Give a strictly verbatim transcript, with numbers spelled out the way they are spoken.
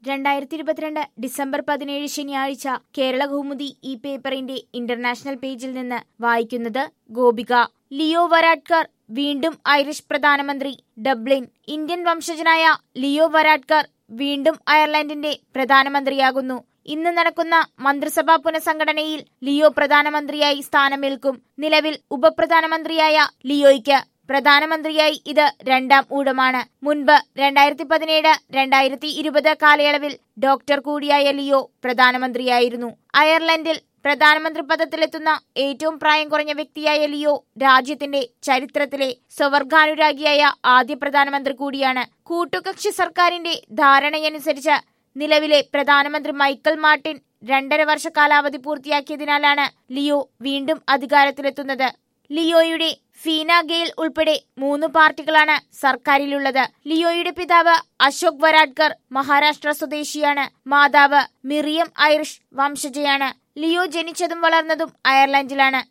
രണ്ടായിരത്തി ഇരുപത്തിരണ്ട് ഡിസംബർ പതിനേഴ് ശനിയാഴ്ച കേരള കൗമുദി ഈ പേപ്പറിന്റെ ഇന്റർനാഷണൽ പേജിൽ നിന്ന് വായിക്കുന്നത് ഗോപിക. ലിയോ വരാഡ്കർ വീണ്ടും ഐറിഷ് പ്രധാനമന്ത്രി. ഡബ്ലിൻ. ഇന്ത്യൻ വംശജനായ ലിയോ വരാഡ്കർ വീണ്ടും അയർലൻഡിന്റെ പ്രധാനമന്ത്രിയാകുന്നു. ഇന്ന് നടക്കുന്ന മന്ത്രിസഭാ പുനഃസംഘടനയിൽ ലിയോ പ്രധാനമന്ത്രിയായി സ്ഥാനമേൽക്കും. നിലവിൽ ഉപപ്രധാനമന്ത്രിയായ ലിയോയ്ക്ക് പ്രധാനമന്ത്രിയായി ഇത് രണ്ടാം ഊഴമാണ്. മുൻപ് രണ്ടായിരത്തി പതിനേഴ് രണ്ടായിരത്തി ഇരുപത് കാലയളവിൽ ഡോക്ടർ കൂടിയായ ലിയോ പ്രധാനമന്ത്രിയായിരുന്നു. അയർലൻഡിൽ പ്രധാനമന്ത്രി പദത്തിലെത്തുന്ന ഏറ്റവും പ്രായം കുറഞ്ഞ വ്യക്തിയായ ലിയോ രാജ്യത്തിന്റെ ചരിത്രത്തിലെ സ്വവർഗാനുരാഗിയായ ആദ്യ പ്രധാനമന്ത്രി കൂടിയാണ്. കൂട്ടുകക്ഷി സർക്കാരിന്റെ ധാരണയനുസരിച്ച് നിലവിലെ പ്രധാനമന്ത്രി മൈക്കൽ മാർട്ടിൻ രണ്ടര വർഷ കാലാവധി പൂർത്തിയാക്കിയതിനാലാണ് ലിയോ വീണ്ടും അധികാരത്തിലെത്തുന്നത്. ലിയോയുടെ ഫീന ഗെയിൽ ഉൾപ്പെടെ മൂന്ന് പാർട്ടികളാണ് സർക്കാരിലുള്ളത്. ലിയോയുടെ പിതാവ് അശോക് വരാഡ്കർ മഹാരാഷ്ട്ര സ്വദേശിയാണ്. മാതാവ് മിറിയം ഐറിഷ് വംശജയാണ്. ലിയോ ജനിച്ചതും വളർന്നതും അയർലൻഡിലാണ്.